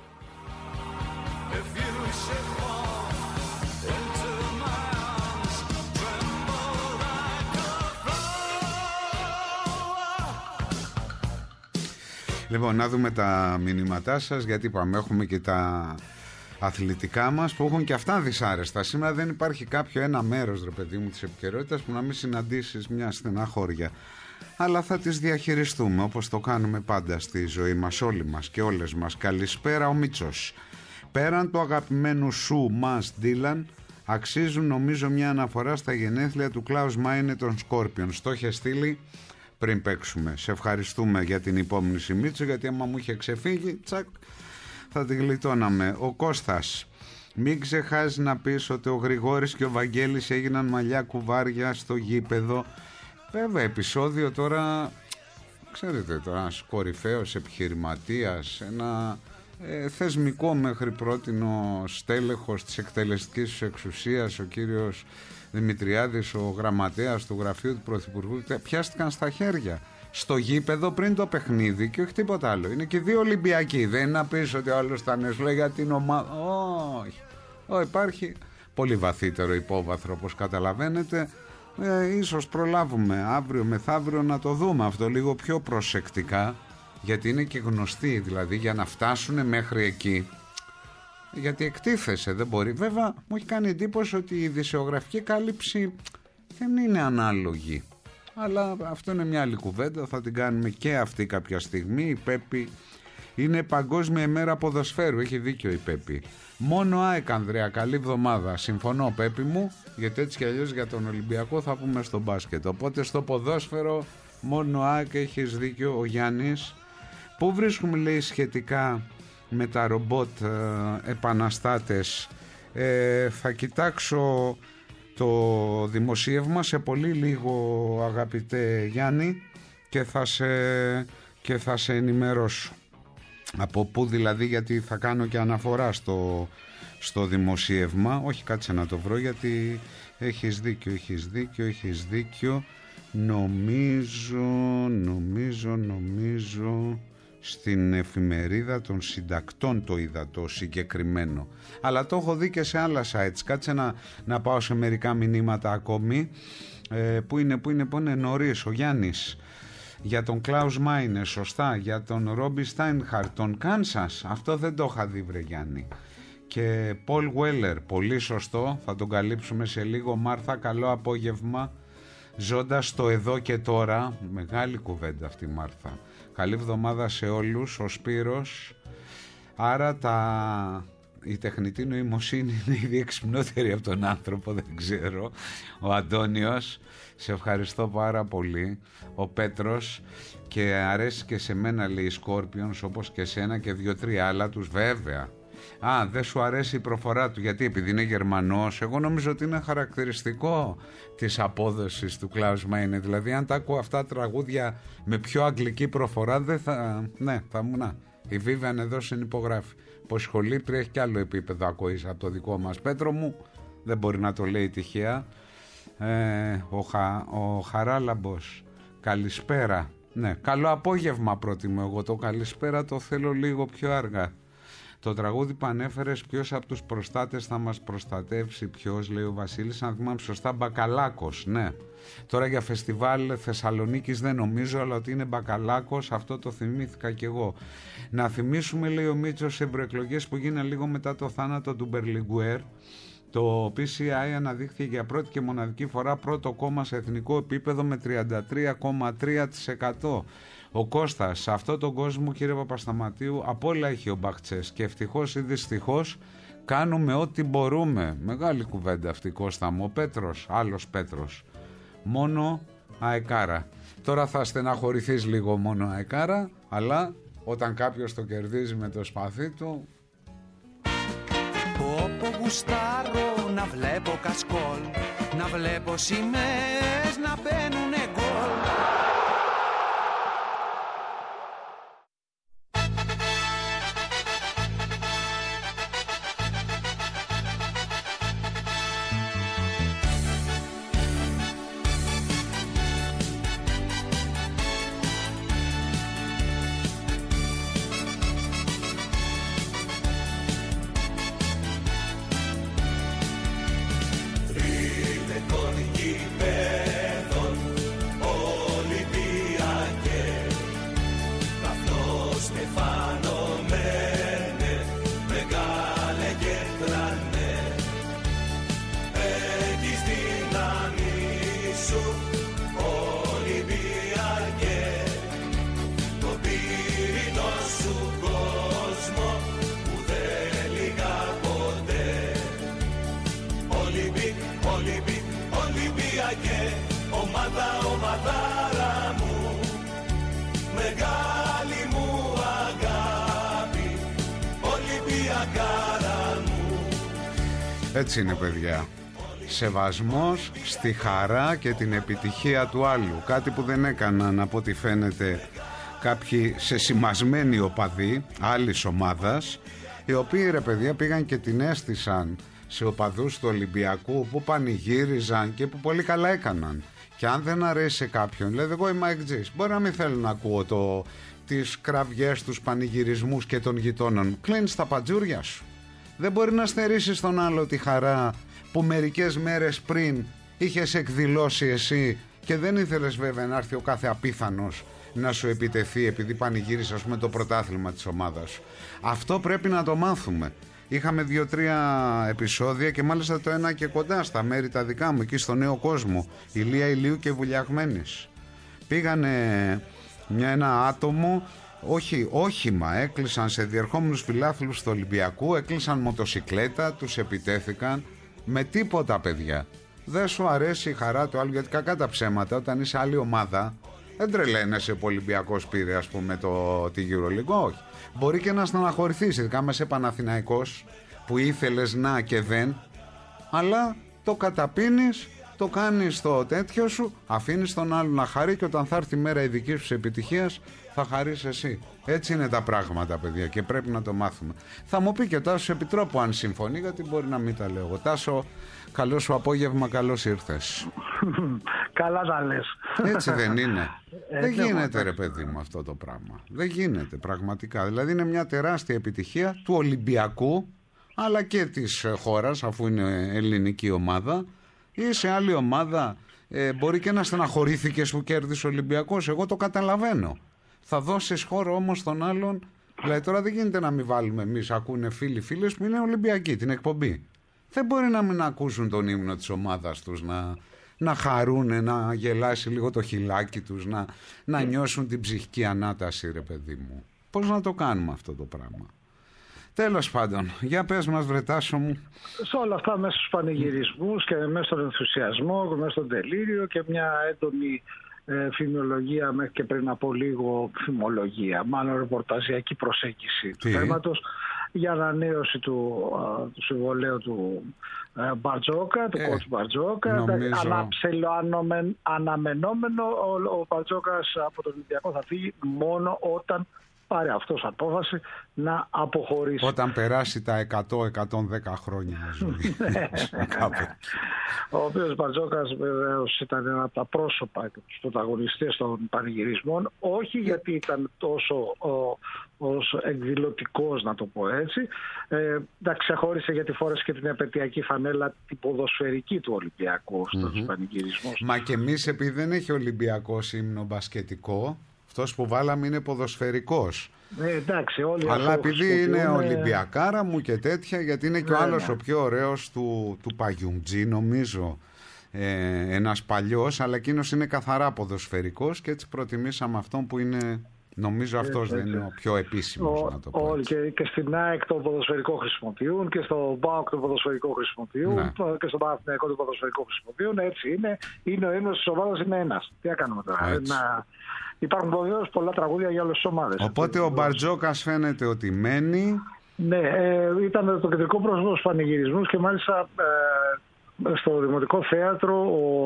Λοιπόν, να δούμε τα μηνύματά σας, γιατί είπαμε έχουμε και τα αθλητικά μας που έχουν και αυτά δυσάρεστα. Σήμερα δεν υπάρχει κάποιο ένα μέρος, ρε παιδί μου, της επικαιρότητας που να μην συναντήσεις μια στεναχώρια. Αλλά θα τις διαχειριστούμε όπως το κάνουμε πάντα στη ζωή μας, όλοι μας και όλες μας. Καλησπέρα, ο Μίτσος. Πέραν του αγαπημένου σου μας Dylan, αξίζουν νομίζω μια αναφορά στα γενέθλια του Κλάους Μάινε των Σκόρπιον. Στο είχε στείλει πριν παίξουμε. Σε ευχαριστούμε για την υπόμνηση, Μίτσο, γιατί άμα μου είχε ξεφύγει, τσακ, θα τη γλιτώναμε. Ο Κώστας. Μην ξεχάσεις να πεις ότι ο Γρηγόρης και ο Βαγγέλης έγιναν μαλλιά κουβάρια στο γήπεδο. Βέβαια, επεισόδιο τώρα, ξέρετε, τώρα ένας κορυφαίος επιχειρηματίας, ένα θεσμικό μέχρι πρότινο στέλεχος της εκτελεστικής εξουσίας, ο κύριος Δημητριάδης, ο γραμματέας του γραφείου του Πρωθυπουργού, πιάστηκαν στα χέρια στο γήπεδο πριν το παιχνίδι και όχι τίποτα άλλο. Είναι και δύο Ολυμπιακοί. Δεν είναι να πεις ότι ο άλλος θα λέει για την ομάδα. Όχι. Υπάρχει πολύ βαθύτερο υπόβαθρο, όπως καταλαβαίνετε. Ίσως προλάβουμε αύριο μεθαύριο να το δούμε αυτό λίγο πιο προσεκτικά, γιατί είναι και γνωστοί, δηλαδή, για να φτάσουν μέχρι εκεί. Γιατί εκτίθεσε, δεν μπορεί. Βέβαια, μου έχει κάνει εντύπωση ότι η ειδησιογραφική κάλυψη δεν είναι ανάλογη. Αλλά αυτό είναι μια άλλη κουβέντα, θα την κάνουμε και αυτή κάποια στιγμή. Η Πέπη Είναι Παγκόσμια ημέρα ποδοσφαίρου. Έχει δίκιο η Πέπη. Μόνο ΑΕΚ, Ανδρέα, καλή εβδομάδα. Συμφωνώ, Πέπη μου, γιατί έτσι κι αλλιώς για τον Ολυμπιακό θα πούμε στο μπάσκετ. Οπότε στο ποδόσφαιρο μόνο ΑΕΚ, έχεις δίκιο. Ο Γιάννης. Πού βρίσκουμε, λέει, σχετικά με τα ρομπότ επαναστάτες? Θα κοιτάξω το δημοσίευμα σε πολύ λίγο, αγαπητέ Γιάννη, και θα σε ενημερώσω. Από πού δηλαδή, γιατί θα κάνω και αναφορά στο δημοσίευμα. Όχι, κάτσε να το βρω, γιατί έχεις δίκιο. Νομίζω στην εφημερίδα των συντακτών το είδα το συγκεκριμένο, αλλά το έχω δει και σε άλλα sites. Κάτσε να πάω σε μερικά μηνύματα ακόμη. Πού είναι νωρίς. Ο Γιάννης για τον Κλάους Μάινε, σωστά. Για τον Ρόμπι Στάινχαρτ, τον Κάνσας, αυτό δεν το είχα δει, βρε Γιάννη. Και Πολ Γουέλερ, πολύ σωστό, θα τον καλύψουμε σε λίγο. Μάρθα, καλό απόγευμα, ζώντας στο εδώ και τώρα. Μεγάλη κουβέντα αυτή, Μάρθα. Καλή εβδομάδα σε όλους. Ο Σπύρος. Άρα η τεχνητή νοημοσύνη είναι ήδη εξυπνότερη από τον άνθρωπο, δεν ξέρω. Ο Αντώνιος, σε ευχαριστώ πάρα πολύ. Ο Πέτρος, και αρέσει και σε μένα, λέει, Σκόρπιονς, όπως και σένα και 2-3 άλλα τους, βέβαια. Δεν σου αρέσει η προφορά του, γιατί επειδή είναι Γερμανός? Εγώ νομίζω ότι είναι χαρακτηριστικό της απόδοσης του Κλάους Μάινε. Δηλαδή, αν τα ακούω αυτά τραγούδια με πιο αγγλική προφορά, δεν θα... Ναι, θα μου να. Η Βίβιαν εδώ συνυπογράφει. Πως σχολήτρια έχει κι άλλο επίπεδο ακοής από το δικό μας. Πέτρο μου, δεν μπορεί να το λέει τυχαία. Ο Χαράλαμπος, καλησπέρα. Ναι, καλό απόγευμα προτιμώ εγώ. Το καλησπέρα το θέλω λίγο πιο αργά. Το τραγούδι που ανέφερες, ποιος από τους προστάτες θα μας προστατεύσει? Ποιος, λέει ο Βασίλης, αν θυμάμαι σωστά, Μπακαλάκος. Ναι. Τώρα για φεστιβάλ Θεσσαλονίκης δεν νομίζω, αλλά ότι είναι Μπακαλάκος, αυτό το θυμήθηκα κι εγώ. Να θυμίσουμε, λέει ο Μίτσος, ευρωεκλογές που γίνανε λίγο μετά το θάνατο του Μπερλιγκουέρ. Το PCI αναδείχθηκε για πρώτη και μοναδική φορά πρώτο κόμμα σε εθνικό επίπεδο με 33,3%. Ο Κώστας, σε αυτόν τον κόσμο, κύριε Παπασταματίου, απ' όλα έχει ο Μπαχτσές και ευτυχώς ή δυστυχώς κάνουμε ό,τι μπορούμε. Μεγάλη κουβέντα αυτή, Κώστα μου. Ο Πέτρος, άλλος Πέτρος, μόνο αεκάρα. Τώρα θα στεναχωρηθείς λίγο, μόνο αεκάρα, αλλά όταν κάποιος το κερδίζει με το σπαθί του... Όπου γουστάρω να βλέπω κασκόλ, να βλέπω σημαίες να μπαίνουνε γκολ. Έτσι είναι, παιδιά. Σεβασμός στη χαρά και την επιτυχία του άλλου. Κάτι που δεν έκαναν, από ό,τι φαίνεται, κάποιοι σεσημασμένοι οπαδοί άλλης ομάδας, οι οποίοι, ρε παιδιά, πήγαν και την έστησαν σε οπαδούς του Ολυμπιακού, που πανηγύριζαν και που πολύ καλά έκαναν. Και αν δεν αρέσει σε κάποιον, δηλαδή, εγώ είμαι αεκτζής, μπορεί να μην θέλω να ακούω τις κραυγές, τους πανηγυρισμούς και των γειτόνων. Κλείνεις τα πατζούρια σου. Δεν μπορεί να στερήσεις τον άλλο τη χαρά που μερικές μέρες πριν είχες εκδηλώσει εσύ και δεν ήθελες, βέβαια, να έρθει ο κάθε απίθανος να σου επιτεθεί επειδή πανηγύρισε, ας πούμε, το πρωτάθλημα της ομάδας σου. Αυτό πρέπει να το μάθουμε. Είχαμε 2-3 επεισόδια και μάλιστα το ένα και κοντά στα μέρη τα δικά μου, εκεί στο Νέο Κόσμο, Ηλία Ηλίου και Βουλιαγμένης. Πήγανε ένα άτομο Όχι, όχημα έκλεισαν σε διερχόμενους φιλάθλους του Ολυμπιακού, έκλεισαν μοτοσικλέτα, τους επιτέθηκαν με τίποτα, παιδιά. Δεν σου αρέσει η χαρά του άλλου, γιατί κακά τα ψέματα, όταν είσαι άλλη ομάδα δεν τρελαίνεσαι που ο Ολυμπιακός πήρε, ας πούμε, τη EuroLeague. Όχι. Μπορεί και να στεναχωρηθείς, ειδικά με σε Παναθηναϊκός που ήθελες να και δεν, αλλά το καταπίνεις, το κάνεις το τέτοιο σου, αφήνεις τον άλλο να χαρεί και όταν θα έρθει η μέρα η δική σου επιτυχίας θα χαρείς εσύ. Έτσι είναι τα πράγματα, παιδιά, και πρέπει να το μάθουμε. Θα μου πει και ο Τάσος Επιτρόπου αν συμφωνεί, γιατί μπορεί να μην τα λέω εγώ. Τάσο, καλό σου απόγευμα, καλώς ήρθες. Καλά τα λες. Έτσι δεν είναι? Δεν γίνεται, ρε παιδί μου, αυτό το πράγμα. Δεν γίνεται πραγματικά. Δηλαδή είναι μια τεράστια επιτυχία του Ολυμπιακού, αλλά και της χώρας, αφού είναι ελληνική ομάδα. Ή σε άλλη ομάδα μπορεί και να στεναχωρήθηκες που κέρδισε ο Ολυμπιακός. Εγώ το καταλαβαίνω. Θα δώσεις χώρο όμως στον άλλον. Δηλαδή τώρα δεν γίνεται να μην βάλουμε εμείς, ακούνε φίλοι-φίλες που είναι Ολυμπιακοί, την εκπομπή. Δεν μπορεί να μην ακούσουν τον ύμνο της ομάδας τους, να χαρούνε, να γελάσει λίγο το χιλάκι τους, να νιώσουν την ψυχική ανάταση, ρε παιδί μου. Πώς να το κάνουμε αυτό το πράγμα? Τέλος πάντων, για πες μας, βρε Τάσο μου. Σε όλα αυτά, μέσα στους πανηγυρισμούς και μέσα στον ενθουσιασμό και μέσα στον τελείριο και μια έντονη φημολογία, μέχρι και πριν από λίγο φημολογία, μάλλον ρεπορταζιακή προσέγγιση του θέματος για ανανέωση του συμβολαίου του Μπαρτζόκα, του coach Μπαρτζόκα. Αναμενόμενο ο Μπαρτζόκας από τον Ολυμπιακό θα φύγει μόνο όταν πάρει αυτός απόφαση να αποχωρήσει. Όταν περάσει τα 100-110 χρόνια ζωή. Ο οποίος Μπαρτζόκας βεβαίως ήταν ένα από τα πρόσωπα και τους πρωταγωνιστές των πανηγυρισμών, όχι γιατί ήταν τόσο ως εκδηλωτικός, να το πω έτσι. Τα ξεχώρισε γιατί φόρεσε και την επαιτειακή φανέλα την ποδοσφαιρική του Ολυμπιακού στους πανηγυρισμούς. Μα και εμείς, επειδή δεν έχει Ολυμπιακός ύμνο μπασκετικό, αυτός που βάλαμε είναι ποδοσφαιρικός. Εντάξει, όλοι. Αλλά επειδή είναι Ολυμπιακάρα μου και τέτοια, γιατί είναι και ο άλλος ο πιο ωραίος του Παγιουμτζή, νομίζω, ένας παλιός, αλλά εκείνος είναι καθαρά ποδοσφαιρικός και έτσι προτιμήσαμε αυτόν που είναι, νομίζω αυτός δεν είναι ο πιο επίσημος, να το πω. Όλοι και στην ΑΕΚ το ποδοσφαιρικό χρησιμοποιούν και στο ΠΑΟΚ το ποδοσφαιρικό χρησιμοποιούν και στο Παναθηναϊκό το ποδοσφαιρικό χρησιμοποιούν. Έτσι είναι. Είναι ο ύμνος της ομάδας, είναι ένας. Τι να κάνουμε τώρα? Υπάρχουν βεβαίως πολλά τραγούδια για όλες τις ομάδες. Οπότε ο Μπαρτζόκας φαίνεται ότι μένει. Ναι, ήταν το κεντρικό πρόσωπο στους πανηγυρισμούς και μάλιστα στο Δημοτικό Θέατρο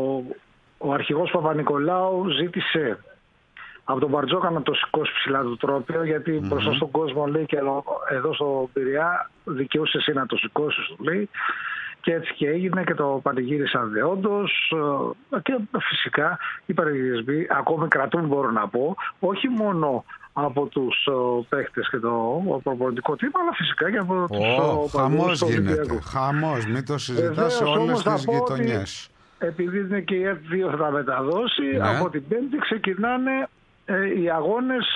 ο αρχηγός Παπα-Νικολάου ζήτησε από τον Μπαρτζόκα να το σηκώσει ψηλά το τρόπαιο, γιατί μπροστά στον κόσμο, λέει, και εδώ στο Πειραιά δικαιούσε εσύ να το σηκώσεις, του λέει. Και έτσι και έγινε και το πανηγύρισαν δεόντως και φυσικά οι πανηγυρισμοί ακόμη κρατούν, μπορώ να πω, όχι μόνο από τους παίχτες και το προπονητικό τμήμα, αλλά φυσικά και από τους χαμός γίνεται, χαμός, μην το συζητάς σε όλες τις γειτονιές. Επειδή είναι και η F2 θα τα μεταδώσει, από την Πέμπτη ξεκινάνε οι αγώνες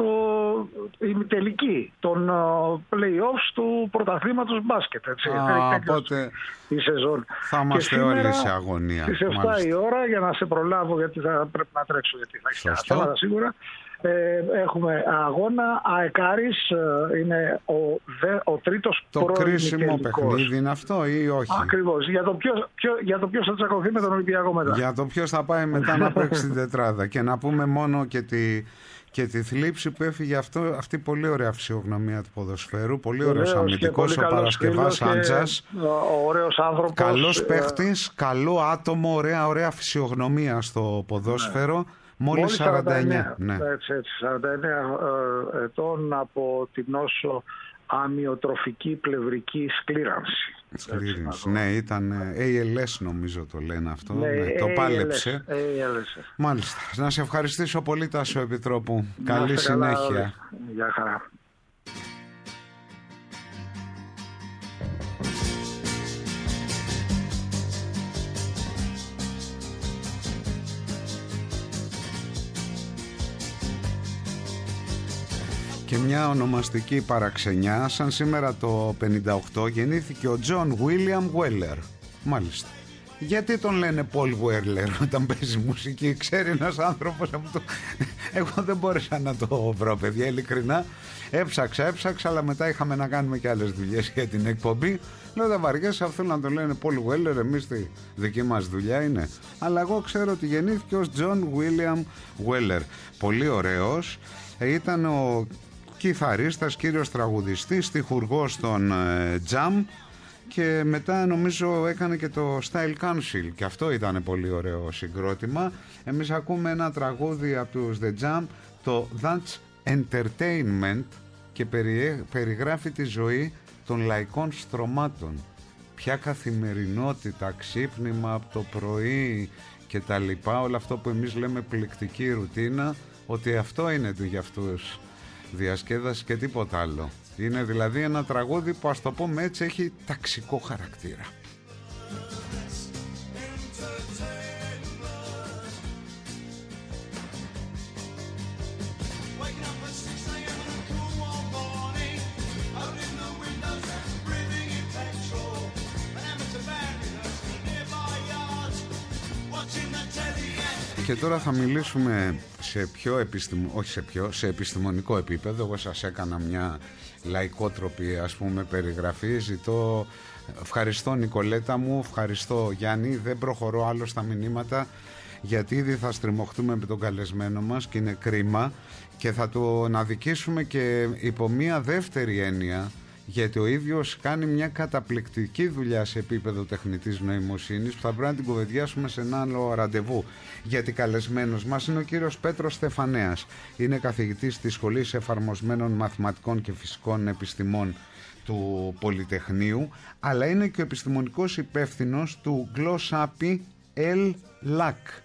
ημιτελικοί των play-offs του πρωταθλήματος μπάσκετ. Οπότε η σεζόν. Θα είμαστε όλοι σε αγωνία. Στις 7 η ώρα, για να σε προλάβω, γιατί θα πρέπει να τρέξω, γιατί θα έχει θέματα σίγουρα. Έχουμε αγώνα Αεκάρης, είναι ο τρίτος το κρίσιμο παιχνίδι είναι αυτό ή όχι? Ακριβώς, για το ποιος θα τσακωθεί με τον Ολυμπιακό μετά. Για το ποιος θα πάει μετά να παίξει την τετράδα. Και να πούμε μόνο και τη θλίψη που έφυγε αυτή η πολύ ωραία φυσιογνωμία του ποδοσφαίρου. Πολύ ωραίος αμυντικός ο Παρασκευάς Άντζας. Ωραίος άνθρωπος. Καλός παίχτης, καλό άτομο, ωραία φυσιογνωμία στο ποδόσφαιρο. Μόλις 49. Ναι. Έτσι, 49 ετών από την όσο αμυοτροφική πλευρική σκλήρανση. Ναι, ήταν ALS νομίζω το λένε αυτό. Ναι, το πάλεψε. Μάλιστα. Να σε ευχαριστήσω πολύ, Τάσο Επιτρόπου. Καλή συνέχεια. Γεια χαρά. Και μια ονομαστική παραξενιά, σαν σήμερα το 58 γεννήθηκε ο Τζον Βίλιαμ Γουέλερ. Μάλιστα. Γιατί τον λένε Paul Weller όταν παίζει μουσική? Ξέρει ένας άνθρωπος από το... Εγώ δεν μπόρεσα να το βρω, παιδιά, ειλικρινά. Έψαξα, αλλά μετά είχαμε να κάνουμε και άλλες δουλειές για την εκπομπή. Λέω, τα βαριές αυτό να τον λένε Paul Weller, εμείς τη δική μας δουλειά είναι. Αλλά εγώ ξέρω ότι γεννήθηκε ως John William Weller. Πολύ ωραίος. Ήταν ο κιθαρίστας, κύριος τραγουδιστής, στιχουργός των Jam. Και μετά νομίζω έκανε και το Style Council και αυτό ήταν πολύ ωραίο συγκρότημα. Εμείς ακούμε ένα τραγούδι από τους The Jam, το That's Entertainment, και περιγράφει τη ζωή των λαϊκών στρωμάτων. Ποια καθημερινότητα, ξύπνημα από το πρωί και τα λοιπά, όλο αυτό που εμείς λέμε πληκτική ρουτίνα, ότι αυτό είναι για αυτούς διασκέδαση και τίποτα άλλο. Είναι δηλαδή ένα τραγούδι που, ας το πούμε έτσι, έχει ταξικό χαρακτήρα. Και τώρα θα μιλήσουμε σε επιστημονικό επίπεδο. Εγώ σας έκανα μια λαϊκότροπη, ας πούμε, περιγραφή. Ευχαριστώ Νικολέτα μου, ευχαριστώ Γιάννη. Δεν προχωρώ άλλο στα μηνύματα, γιατί ήδη θα στριμωχτούμε με τον καλεσμένο μας και είναι κρίμα, και θα τον αδικήσουμε και υπό μια δεύτερη έννοια, γιατί ο ίδιος κάνει μια καταπληκτική δουλειά σε επίπεδο τεχνητής νοημοσύνης που θα πρέπει να την κουβεντιάσουμε σε ένα άλλο ραντεβού. Γιατί καλεσμένος μας είναι ο κύριος Πέτρος Στεφανέας. Είναι καθηγητής της Σχολής Εφαρμοσμένων Μαθηματικών και Φυσικών Επιστημών του Πολυτεχνείου, αλλά είναι και ο επιστημονικός υπεύθυνος του Glossapy ELAC.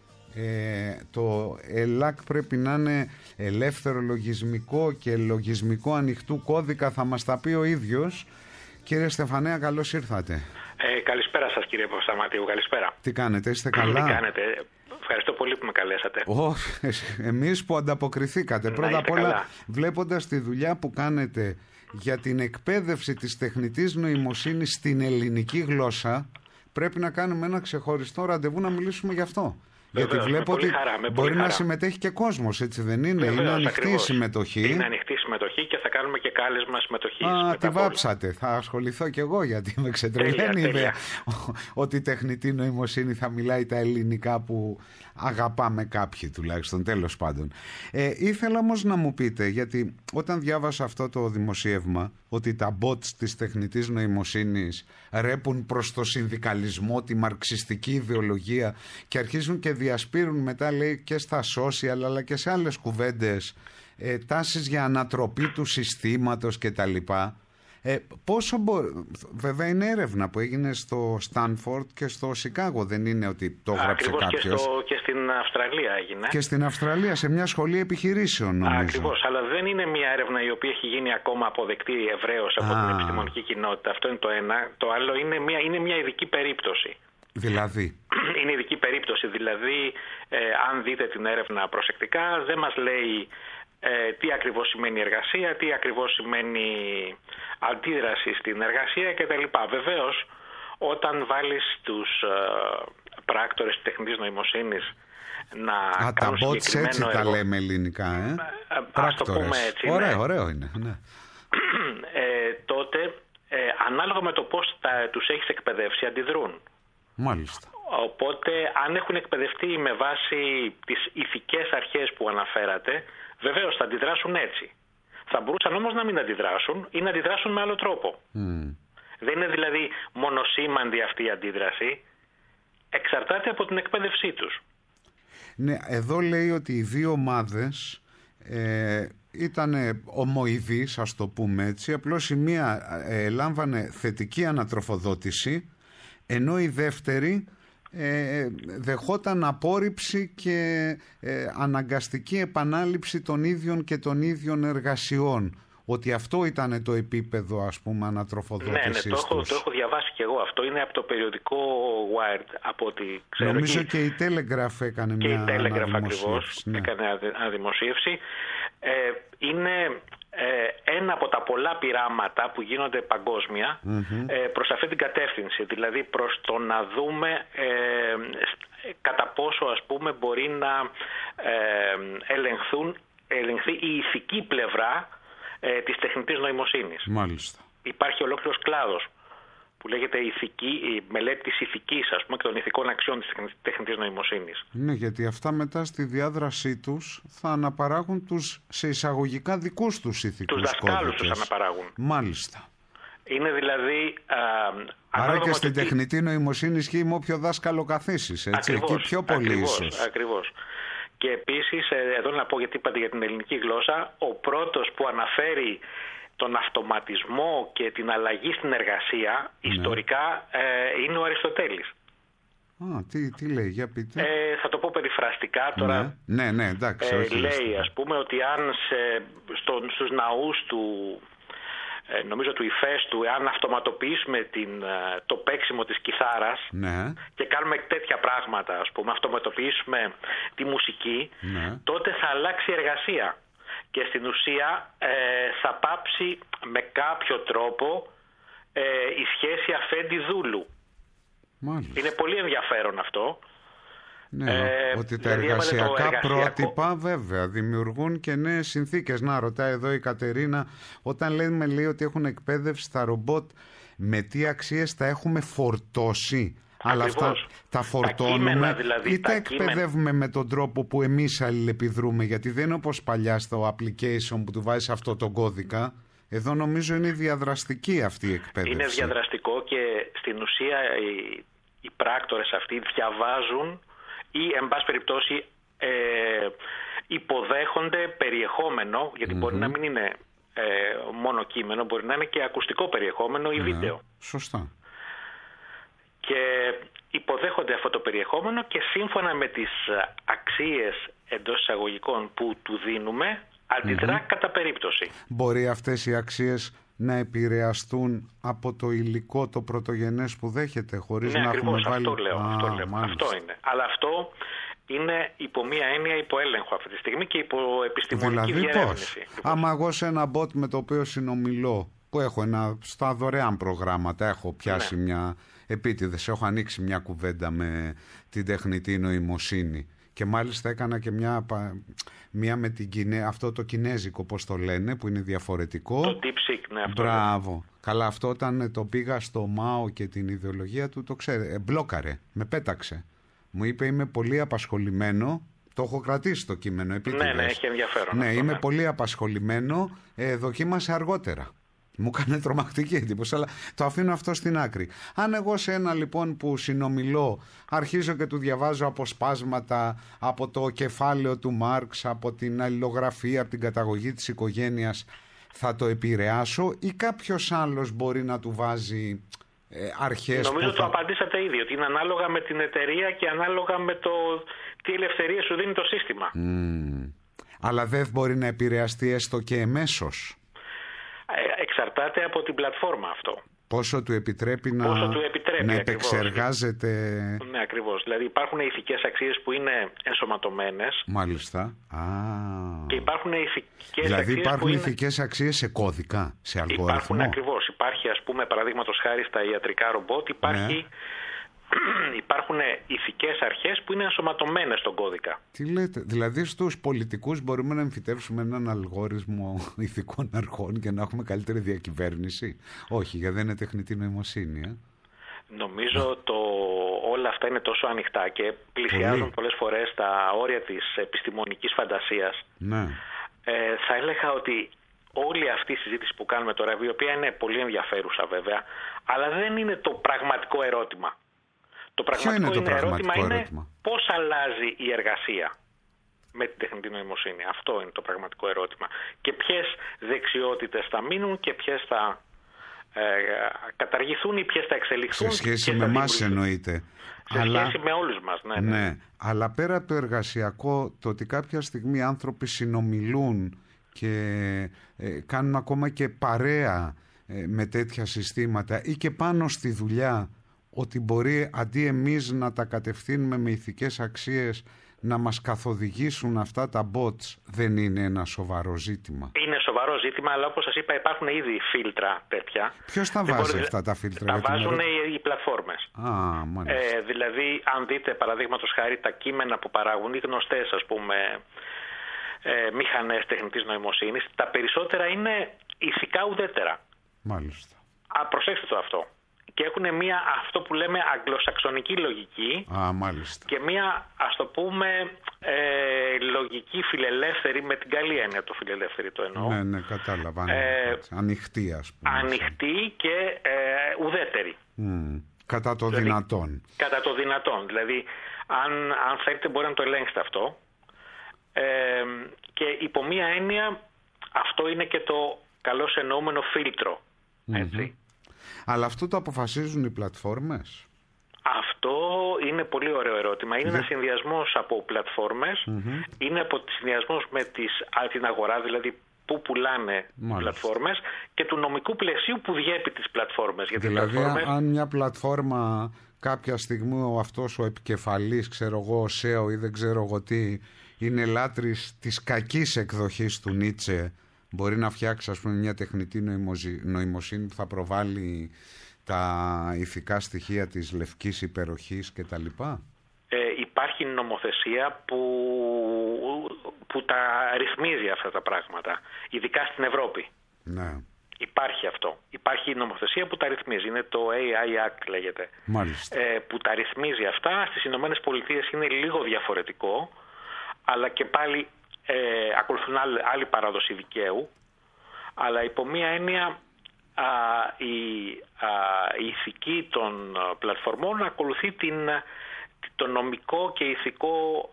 Το ELAC πρέπει να είναι ελεύθερο λογισμικό και λογισμικό ανοιχτού κώδικα, θα μας τα πει ο ίδιος. Κύριε Στεφανέα, καλώς ήρθατε. Καλησπέρα σας, κύριε Παπασταματίου, καλησπέρα. Τι κάνετε, είστε καλά? Τι κάνετε? Ευχαριστώ πολύ που με καλέσατε. Εμείς που ανταποκριθήκατε. Πρώτα απ' όλα, βλέποντας τη δουλειά που κάνετε για την εκπαίδευση της τεχνητής νοημοσύνης στην ελληνική γλώσσα, πρέπει να κάνουμε ένα ξεχωριστό ραντεβού να μιλήσουμε γι' αυτό. Γιατί βλέπω ότι μπορεί να συμμετέχει και κόσμος, έτσι δεν είναι? Βεβαίως, είναι ανοιχτή ακριβώς. η συμμετοχή. Είναι ανοιχτή η συμμετοχή και θα κάνουμε και κάλεσμα συμμετοχής. Τη βάψατε. Θα ασχοληθώ κι εγώ, γιατί με ξετρελαίνει η ιδέα ότι η τεχνητή νοημοσύνη θα μιλάει τα ελληνικά που αγαπάμε κάποιοι τουλάχιστον, τέλος πάντων. Ήθελα όμως να μου πείτε, γιατί όταν διάβασα αυτό το δημοσίευμα, ότι τα bots της τεχνητής νοημοσύνης ρέπουν προς το συνδικαλισμό, τη μαρξιστική ιδεολογία και αρχίζουν και διασπείρουν μετά, λέει, και στα social αλλά και σε άλλες κουβέντες τάσεις για ανατροπή του συστήματος κτλ. Πόσο βέβαια είναι έρευνα που έγινε στο Στάνφορντ και στο Σικάγο, δεν είναι ότι το έγραψε κάποιος? Και στην Αυστραλία έγινε. Και στην Αυστραλία, σε μια σχολή επιχειρήσεων, νομίζω. Ακριβώς, αλλά δεν είναι μια έρευνα η οποία έχει γίνει ακόμα αποδεκτή ευρέως από την επιστημονική κοινότητα. Αυτό είναι το ένα. Το άλλο είναι μια ειδική περίπτωση. Δηλαδή? Είναι ειδική περίπτωση, δηλαδή αν δείτε την έρευνα προσεκτικά, δεν μας λέει τι ακριβώς σημαίνει εργασία, τι ακριβώς σημαίνει αντίδραση στην εργασία κτλ. Βεβαίως, όταν βάλεις τους πράκτορες τεχνητής νοημοσύνης να κάνουν τα bots συγκεκριμένο έτσι έργο, τα λέμε ελληνικά, ας το πούμε έτσι. Ωραίο είναι. Ναι. Τότε, ανάλογα με το πώς τους έχεις εκπαιδεύσει, αντιδρούν. Μάλιστα. Οπότε, αν έχουν εκπαιδευτεί με βάση τις ηθικές αρχές που αναφέρατε, βεβαίως θα αντιδράσουν έτσι. Θα μπορούσαν όμως να μην αντιδράσουν ή να αντιδράσουν με άλλο τρόπο. Δεν είναι δηλαδή μονοσήμαντη αυτή η αντίδραση. Εξαρτάται από την εκπαίδευσή τους. Ναι, εδώ λέει ότι οι δύο ομάδες ήταν ομοειδείς, ας το πούμε έτσι. Απλώς η μία λάμβανε θετική ανατροφοδότηση, ενώ η δεύτερη δεχόταν απόρριψη και αναγκαστική επανάληψη των ίδιων και των ίδιων εργασιών. Ότι αυτό ήταν το επίπεδο, ας πούμε, ανατροφοδότησης. Ναι, το έχω διαβάσει και εγώ. Αυτό είναι από το περιοδικό Wired, από ό,τι ξέρω. Νομίζω και η Telegraph έκανε μια αναδημοσίευση. Ακριβώς, έκανε αναδημοσίευση. Είναι ένα από τα πολλά πειράματα που γίνονται παγκόσμια προς αυτή την κατεύθυνση. Δηλαδή προς το να δούμε κατά πόσο, ας πούμε, μπορεί να ελεγχθεί η ηθική πλευρά της τεχνητής νοημοσύνης. Μάλιστα. Υπάρχει ολόκληρος κλάδος που λέγεται η μελέτη της ηθικής, ας πούμε, και των ηθικών αξιών της τεχνητής νοημοσύνης. Ναι, γιατί αυτά μετά στη διάδρασή τους θα αναπαράγουν τους, σε εισαγωγικά, δικούς τους ηθικούς κώδικες. Τους δασκάλους τους αναπαράγουν. Μάλιστα. Είναι δηλαδή... Άρα και στην τεχνητή νοημοσύνη ισχύει με όποιο δάσκαλο καθίσεις, έτσι, ακριβώς, εκεί πιο πολύ ίσως. Ακριβώς. Και επίσης, εδώ να πω, γιατί είπατε για την ελληνική γλώσσα, ο πρώτος που αναφέρει τον αυτοματισμό και την αλλαγή στην εργασία, ιστορικά, είναι ο Αριστοτέλης. Τι λέει, για πείτε. Θα το πω περιφραστικά τώρα. Ναι, εντάξει. Λέει, ας πούμε, ότι αν στους ναούς του, νομίζω του Ηφαίστου, αν αυτοματοποιήσουμε το παίξιμο της κιθάρας και κάνουμε τέτοια πράγματα, ας πούμε, αυτοματοποιήσουμε τη μουσική, τότε θα αλλάξει η εργασία. Και στην ουσία θα πάψει με κάποιο τρόπο η σχέση αφέντη-δούλου. Μάλιστα. Είναι πολύ ενδιαφέρον αυτό. Ναι, ότι τα εργασιακά πρότυπα βέβαια δημιουργούν και νέες συνθήκες. Να, ρωτάει εδώ η Κατερίνα, όταν λέει ότι έχουν εκπαίδευση τα ρομπότ, με τι αξίες τα έχουμε φορτώσει? Αλλά αυτά τα φορτώνουμε, κείμενα, δηλαδή, ή τα εκπαιδεύουμε με τον τρόπο που εμείς αλληλεπιδρούμε? Γιατί δεν είναι όπως παλιά στο application που του βάζεις αυτό τον κώδικα. Εδώ νομίζω είναι διαδραστική αυτή η εκπαίδευση. Είναι διαδραστικό και στην ουσία οι πράκτορες αυτοί διαβάζουν ή, εν πάση περιπτώσει, υποδέχονται περιεχόμενο, γιατί μπορεί να μην είναι μόνο κείμενο, μπορεί να είναι και ακουστικό περιεχόμενο ή βίντεο. Σωστά. Και υποδέχονται αυτό το περιεχόμενο και σύμφωνα με τις αξίες εντός εισαγωγικών που του δίνουμε, αντιδρά κατά περίπτωση. Μπορεί αυτές οι αξίες να επηρεαστούν από το υλικό, το πρωτογενές που δέχεται, χωρίς να έχουμε βάλει... Αυτό λέω. Αυτό είναι. Αλλά αυτό είναι υπό μία έννοια υποέλεγχο αυτή τη στιγμή και υπό επιστημονική διερεύνηση. Άμα εγώ σε ένα bot με το οποίο συνομιλώ, που έχω στα δωρεάν προγράμματα, έχω πιάσει μια επίτηδες, έχω ανοίξει μια κουβέντα με την τεχνητή νοημοσύνη και μάλιστα έκανα και μια με αυτό το κινέζικο, πώς το λένε, που είναι διαφορετικό. Το DeepSeek, ναι, αυτό. Μπράβο. Καλά, αυτό όταν το πήγα στο ΜΑΟ και την ιδεολογία του, το ξέρετε, μπλόκαρε, με πέταξε. Μου είπε, είμαι πολύ απασχολημένο. Το έχω κρατήσει το κείμενο επίτηδες. Ναι, έχει ενδιαφέρον. Ναι, είμαι πολύ απασχολημένο. Δοκίμασε αργότερα. Μου έκανε τρομακτική εντύπωση, αλλά το αφήνω αυτό στην άκρη. Αν εγώ σε ένα λοιπόν που συνομιλώ αρχίζω και του διαβάζω αποσπάσματα από το κεφάλαιο του Μάρξ, από την αλληλογραφία, από την καταγωγή της οικογένειας, θα το επηρεάσω ή κάποιος άλλος μπορεί να του βάζει αρχές? Νομίζω το απαντήσατε ήδη, ότι είναι ανάλογα με την εταιρεία και ανάλογα με το τι ελευθερία σου δίνει το σύστημα. Αλλά δεν μπορεί να επηρεαστεί έστω και εμέσως? Εξαρτάται από την πλατφόρμα αυτό. Πόσο του επιτρέπει να επεξεργάζεται. Ναι, ακριβώς. Δηλαδή υπάρχουν ηθικές αξίες που είναι ενσωματωμένες. Μάλιστα. Και υπάρχουν ηθικές δηλαδή αξίες υπάρχουν ηθικές αξίες σε κώδικα, σε αλγόριθμο. Υπάρχουν ακριβώς. Υπάρχει, ας πούμε, παραδείγματος χάρη στα ιατρικά ρομπότ, υπάρχουν ηθικές αρχές που είναι ενσωματωμένες στον κώδικα. Τι λέτε, δηλαδή στους πολιτικούς μπορούμε να εμφυτεύσουμε έναν αλγόριθμο ηθικών αρχών και να έχουμε καλύτερη διακυβέρνηση? Όχι, γιατί δεν είναι τεχνητή νοημοσύνη. Νομίζω όλα αυτά είναι τόσο ανοιχτά και πλησιάζουν πολλές φορές τα όρια της επιστημονικής φαντασίας. Ναι. Θα έλεγα ότι όλη αυτή η συζήτηση που κάνουμε τώρα, η οποία είναι πολύ ενδιαφέρουσα βέβαια, αλλά δεν είναι το πραγματικό ερώτημα. Το πραγματικό ερώτημα είναι πώς αλλάζει η εργασία με την τεχνητή νοημοσύνη. Αυτό είναι το πραγματικό ερώτημα. Και ποιες δεξιότητες θα μείνουν και ποιες θα καταργηθούν ή ποιες θα εξελιχθούν. Σε σχέση με εμάς εννοείται. Σχέση με όλους μας, ναι. Αλλά πέρα από το εργασιακό, το ότι κάποια στιγμή άνθρωποι συνομιλούν και κάνουν ακόμα και παρέα με τέτοια συστήματα ή και πάνω στη δουλειά, ότι μπορεί αντί εμείς να τα κατευθύνουμε με ηθικές αξίες να μας καθοδηγήσουν αυτά τα bots δεν είναι ένα σοβαρό ζήτημα? Είναι σοβαρό ζήτημα, αλλά όπως σας είπα υπάρχουν ήδη φίλτρα τέτοια. Ποιος τα βάζει αυτά τα φίλτρα? Τα βάζουν οι πλατφόρμες. Δηλαδή αν δείτε παραδείγματος χάρη τα κείμενα που παράγουν οι γνωστές ας πούμε μηχανές τεχνητής νοημοσύνης, τα περισσότερα είναι ηθικά ουδέτερα. Μάλιστα. Προσέξτε το αυτό. Και έχουν μια, αυτό που λέμε, αγγλοσαξονική λογική. Μάλιστα. Και μια, ας το πούμε, λογική φιλελεύθερη, με την καλή έννοια το φιλελεύθερη το εννοώ. Ναι, κατάλαβα. Ανοιχτή, ας πούμε. Ανοιχτή και ουδέτερη. Κατά το δηλαδή, δυνατόν. Κατά το δυνατόν. Δηλαδή, αν θέλετε μπορεί να το ελέγξετε αυτό. Και υπό μία έννοια, αυτό είναι και το καλώς εννοούμενο φίλτρο. Έτσι. Αλλά αυτό το αποφασίζουν οι πλατφόρμες? Αυτό είναι πολύ ωραίο ερώτημα. Είναι ένας συνδυασμός από πλατφόρμες, είναι από συνδυασμός με την αγορά, δηλαδή που πουλάνε πλατφόρμες, και του νομικού πλαισίου που διέπει τις πλατφόρμες. Γιατί δηλαδή πλατφόρμες... αν μια πλατφόρμα κάποια στιγμή αυτός ο επικεφαλής, ξέρω εγώ, ο SEO ή δεν ξέρω εγώ τι, είναι λάτρης της κακής εκδοχής του Νίτσε, μπορεί να φτιάξει ας πούμε μια τεχνητή νοημοσύνη που θα προβάλλει τα ηθικά στοιχεία της λευκής υπεροχής κτλ. Υπάρχει νομοθεσία που τα ρυθμίζει αυτά τα πράγματα, ειδικά στην Ευρώπη. Ναι. Υπάρχει αυτό. Υπάρχει νομοθεσία που τα ρυθμίζει. Είναι το AI Act λέγεται. Μάλιστα. Που τα ρυθμίζει αυτά. Στις Ηνωμένες Πολιτείες είναι λίγο διαφορετικό, αλλά και πάλι ακολουθούν άλλη παράδοση δικαίου, αλλά υπό μία έννοια η ηθική των πλατφορμών ακολουθεί το νομικό και ηθικό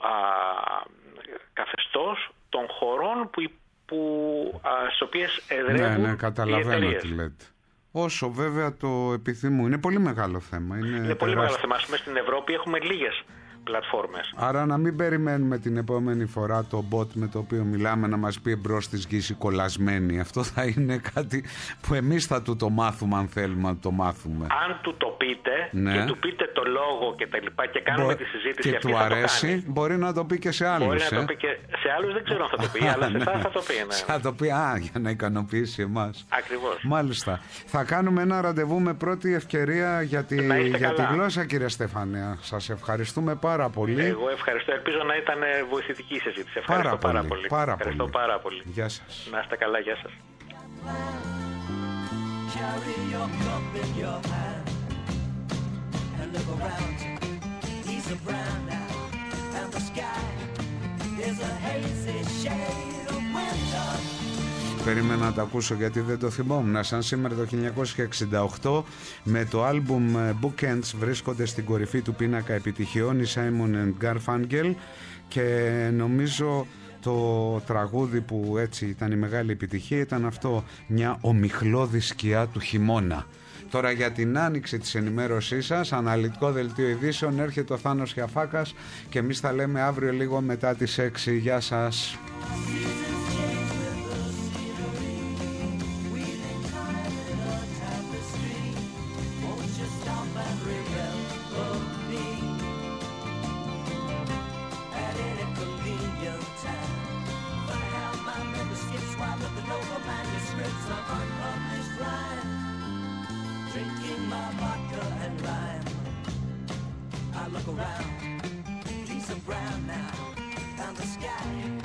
καθεστώς των χωρών στις οποίες εδρεύουν. Ναι, καταλαβαίνω τι λέτε. Όσο βέβαια το επιθυμούν. Είναι πολύ μεγάλο θέμα. Είναι πολύ μεγάλο θέμα. Ας πούμε στην Ευρώπη έχουμε λίγες πλατφόρμες. Άρα να μην περιμένουμε την επόμενη φορά το bot με το οποίο μιλάμε να μας πει εμπρός της γης κολλασμένη. Αυτό θα είναι κάτι που εμείς θα του το μάθουμε, αν θέλουμε να το μάθουμε. Αν του το πείτε και του πείτε το λόγο και τα λοιπά και κάνουμε τη συζήτηση και αυτή, του θα αρέσει, το κάνει. μπορεί να το πει και σε άλλους. Μπορεί να το πει και σε άλλους, δεν ξέρω αν θα το πει, αλλά σε εσάς θα το πει. Ναι. Θα το πει, για να ικανοποιήσει εμάς. Ακριβώς. Μάλιστα. Θα κάνουμε ένα ραντεβού με πρώτη ευκαιρία για τη γλώσσα, κύριε Στεφανέα. Σας ευχαριστούμε πάρα πολύ. Εγώ ευχαριστώ. Ελπίζω να ήταν βοηθητική η συζήτηση. Ευχαριστώ πάρα πολύ. Ευχαριστώ πάρα πολύ. Γεια σας. Να είστε καλά. Γεια σας. Περίμενα να το ακούσω γιατί δεν το θυμόμουν. Σαν σήμερα το 1968 με το άλμπουμ Bookends βρίσκονται στην κορυφή του πίνακα επιτυχιών οι Simon and Garfunkel, και νομίζω το τραγούδι που έτσι ήταν η μεγάλη επιτυχία ήταν αυτό, μια ομιχλώδη σκιά του χειμώνα. Τώρα για την άνοιξη της ενημέρωσής σας, αναλυτικό δελτίο ειδήσεων, έρχεται ο Θάνος Χιαφάκας και εμείς θα λέμε αύριο λίγο μετά τις 6. Γεια σας. Look around, Lisa Brown now, and the sky